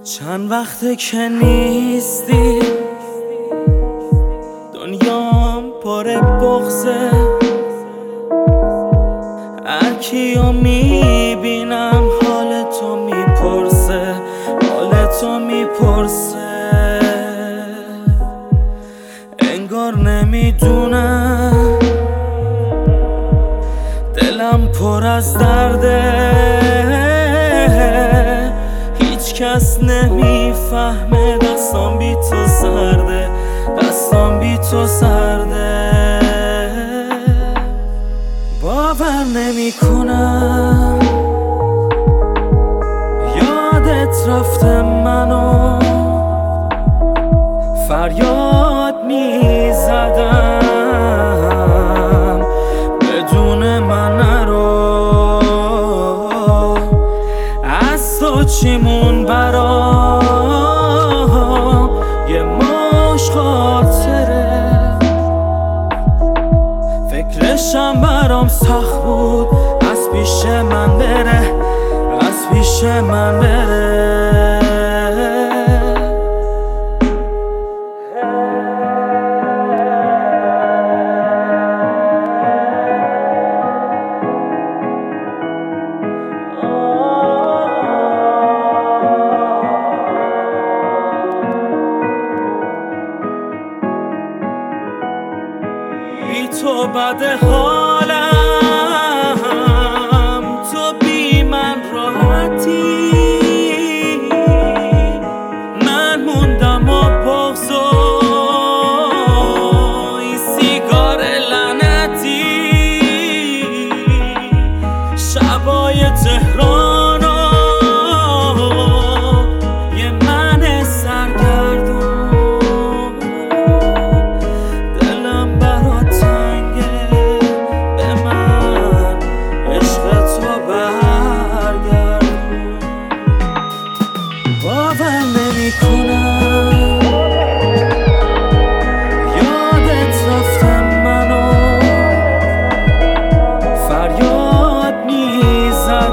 چند وقته که نیستی، دنیام پر بغضه. هر کیو میبینم حالتو میپرسه، حالتو میپرسه. انگار نمیدونم دلم پر از درده، هیچ کس نمیفهمه. دستام بی تو سرده، دستام بی تو سرده. باور نمی کنم یادت رفته منو، فریاد می زدم بدون من نرو. از تو چیمون برام یه مش خاطره، فکرشم برام سخت بود از پیش من بره، از پیش من بره. بی تو بد حالم، تو بی من راحتی. من موندم و بغض و این سیگار لعنتی. شبای تهران و یه من سرگردون، دلم برات تنگه، به من عشق تو برگردون. باور نمی کنم یادت رفته منو، فریاد می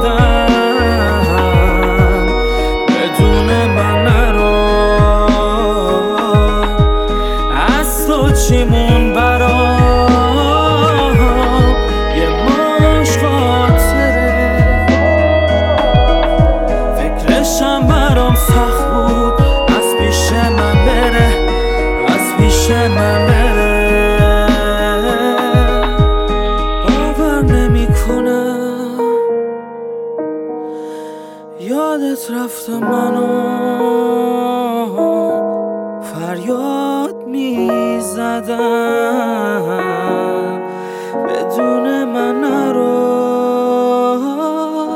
زدم بدون من نرو. از تو چیمون برام یه مش خاطره، فکرشم برام سخت بود از پیش من بره، از پیش من بره. باور نمی کنم یادت رفته منو، فریاد می زدم